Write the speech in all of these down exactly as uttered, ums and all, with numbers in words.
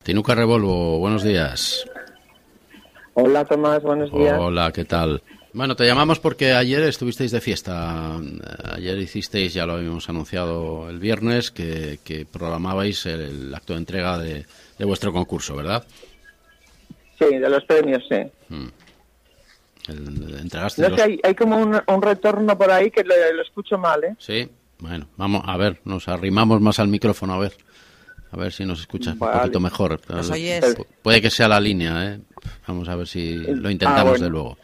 Tinuca Revolvo, buenos días. Hola Tomás, buenos días. Hola, ¿qué tal? Bueno, te llamamos porque ayer estuvisteis de fiesta. Ayer hicisteis, ya lo habíamos anunciado el viernes, que, que programabais el, el acto de entrega de, de vuestro concurso, ¿verdad? Sí, de los premios, sí. Hmm. El, entregaste no los... sé, hay, hay como un, un retorno por ahí que lo, lo escucho mal, ¿eh? Sí, bueno, vamos a ver, nos arrimamos más al micrófono, a ver. A ver si nos escuchas vale. un poquito mejor. ¿Nos oyes? Pu- puede que sea la línea, ¿eh? Vamos a ver si lo intentamos ah, bueno. de luego.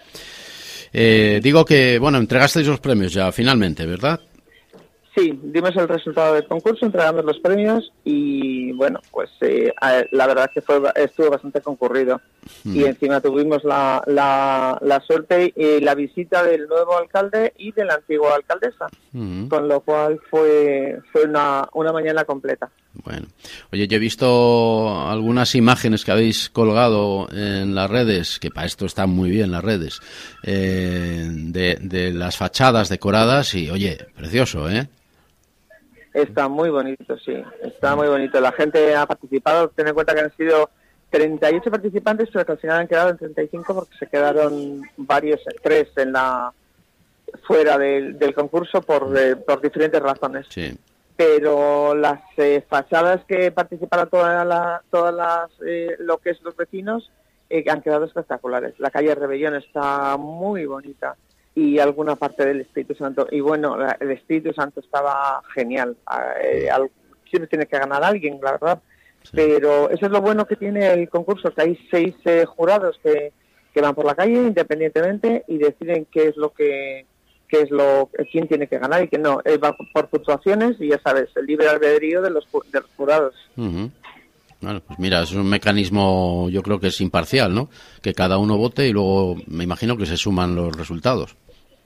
Eh, digo que, bueno, entregasteis los premios ya, finalmente, ¿verdad? Sí, dimos el resultado del concurso, entregamos los premios y, bueno, pues eh, la verdad es que fue, estuvo bastante concurrido. Mm. Y encima tuvimos la, la, la suerte y la visita del nuevo alcalde y de la antigua alcaldesa, mm. con lo cual fue, fue una, una mañana completa. Bueno, oye, yo he visto algunas imágenes que habéis colgado en las redes, que para esto están muy bien las redes, eh, de, de las fachadas decoradas y, oye, precioso, ¿eh? Está muy bonito, sí, está muy bonito. La gente ha participado, ten en cuenta que han sido treinta y ocho participantes, pero que al final han quedado en treinta y cinco porque se quedaron varios, tres en la fuera del, del concurso por, eh, por diferentes razones. Sí. Pero las eh, fachadas que participaron todas la, todas las eh, lo que es los vecinos eh, han quedado espectaculares. La calle Rebellón está muy bonita y alguna parte del Espíritu Santo, y bueno, la, el Espíritu Santo estaba genial. Eh, al, siempre tiene que ganar alguien, la verdad, sí. Pero eso es lo bueno que tiene el concurso, que hay seis eh, jurados que, que van por la calle independientemente y deciden qué es lo que qué es lo quién tiene que ganar y que no, eh, va por puntuaciones y ya sabes, el libre albedrío de los, de los jurados. Uh-huh. Bueno, pues mira, es un mecanismo, yo creo que es imparcial, ¿no? Que cada uno vote y luego me imagino que se suman los resultados.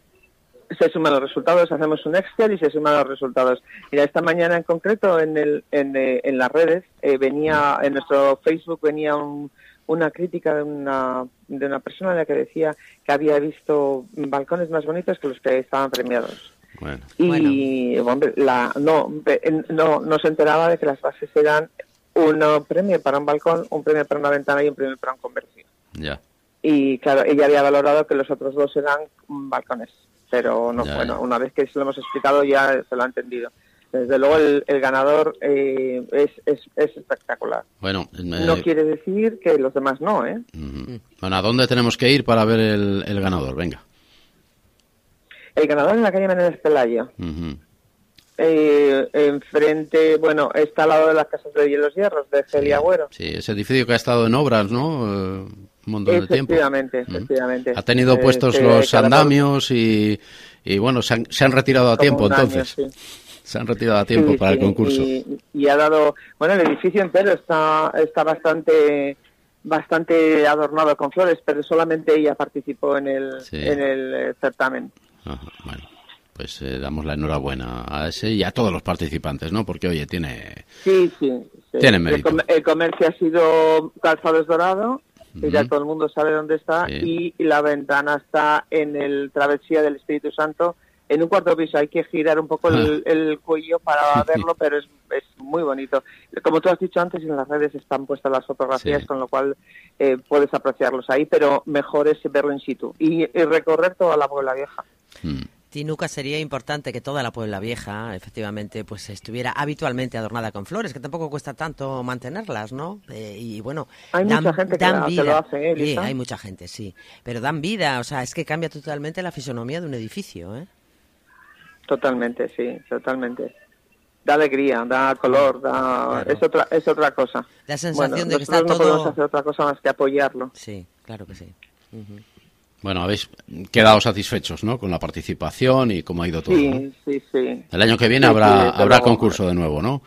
Se suman los resultados, hacemos un Excel y se suman los resultados. Mira, esta mañana en concreto en el en, eh, en las redes eh, venía, en nuestro Facebook venía un, una crítica de una de una persona en la que decía que había visto balcones más bonitos que los que estaban premiados. Bueno. Y bueno. hombre, la, no, no, no se enteraba de que las bases eran un premio para un balcón, un premio para una ventana y un premio para un comercio. Ya. Y claro, ella había valorado que los otros dos eran balcones. Pero no, ya, bueno, ya. Una vez que se lo hemos explicado ya se lo ha entendido. Desde luego el, el ganador eh, es, es, es espectacular. Bueno, eh, no quiere decir que los demás no, ¿eh? Uh-huh. Bueno, ¿a dónde tenemos que ir para ver el, el ganador? Venga. El ganador en la calle Menéndez Pelayo. Uh-huh. Eh, enfrente, bueno, está al lado de las casas de Hielos Hierros, de Celia sí, Agüero. Sí, ese edificio que ha estado en obras, ¿no? Uh, un montón de tiempo. Efectivamente, efectivamente. Ha tenido eh, puestos eh, los andamios y, y bueno, se han, se han retirado a tiempo entonces. Año, sí. Se han retirado a tiempo sí, para sí, el concurso. Y, y ha dado, bueno, el edificio entero está está bastante bastante adornado con flores, pero solamente ella participó en el sí. en el eh, certamen. Ajá, bueno, pues eh, damos la enhorabuena a ese y a todos los participantes, ¿no? Porque oye, tiene sí, sí, sí. tiene mérito. El, com- el comercio ha sido Calzados Dorado. Que ya todo el mundo sabe dónde está, sí. y la ventana está en el Travesía del Espíritu Santo, en un cuarto piso. Hay que girar un poco el, el cuello para verlo, pero es, es muy bonito. Como tú has dicho antes, en las redes están puestas las fotografías, sí. con lo cual eh, puedes apreciarlos ahí, pero mejor es verlo in situ y, y recorrer toda la Puebla Vieja. Mm. Tinuca, sería importante que toda la Puebla Vieja, efectivamente, pues estuviera habitualmente adornada con flores, que tampoco cuesta tanto mantenerlas, ¿no? Eh, y bueno, hay dan, mucha gente que, dan la, vida. que lo hace, ¿eh, Lisa? Sí, hay mucha gente, sí. Pero dan vida, o sea, es que cambia totalmente la fisonomía de un edificio, ¿eh? Totalmente, sí, totalmente. Da alegría, da color, da claro. es otra es otra cosa. La sensación bueno, de que está no todo... podemos hacer otra cosa más que apoyarlo. Sí, claro que sí. Uh-huh. Bueno, habéis quedado satisfechos, ¿no? Con la participación y cómo ha ido todo. Sí, ¿no? sí, sí. El año que viene sí, habrá sí, habrá luego, concurso de nuevo, ¿no?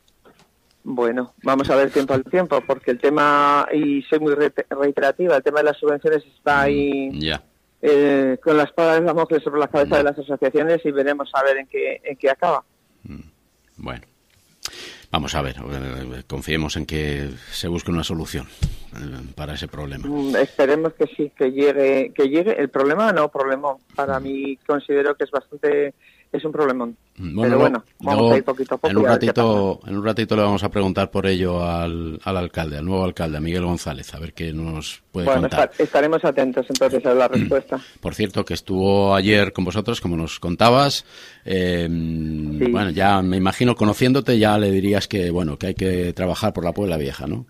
Bueno, vamos a ver tiempo al tiempo, porque el tema, y soy muy reiterativa, el tema de las subvenciones está ahí mm, yeah. eh, con la espada de Damocles sobre la cabeza yeah. de las asociaciones y veremos a ver en qué, en qué acaba. Mm, bueno. Vamos a ver, confiemos en que se busque una solución para ese problema. Esperemos que sí, que llegue, que llegue. El problema no, problema. Para mí considero que es bastante es un problemón. Bueno, pero bueno, vamos luego, a ir poquito a poco. En un y a ver qué ratito, en un ratito le vamos a preguntar por ello al, al alcalde, al nuevo alcalde, a Miguel González, a ver qué nos puede bueno, contar. Estar, estaremos atentos entonces a la respuesta. Por cierto, que estuvo ayer con vosotros, como nos contabas. Eh, sí. Bueno, ya me imagino, conociéndote, ya le dirías que bueno, que hay que trabajar por la Puebla Vieja, ¿no?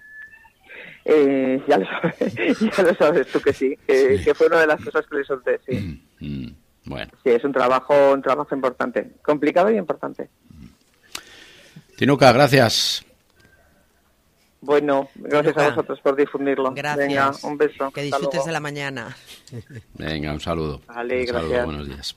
Eh, ya lo sabes, ya lo sabes tú que sí, que, sí. que fue una de las cosas que le solté, sí. Mm, mm, bueno. Sí, es un trabajo, un trabajo importante, complicado y importante. Tinuca, gracias. Bueno, gracias Tinuca. a vosotros por difundirlo. Gracias. Venga, un beso. Que disfrutes de la mañana. Venga, un saludo. Vale, un gracias. saludo, buenos días.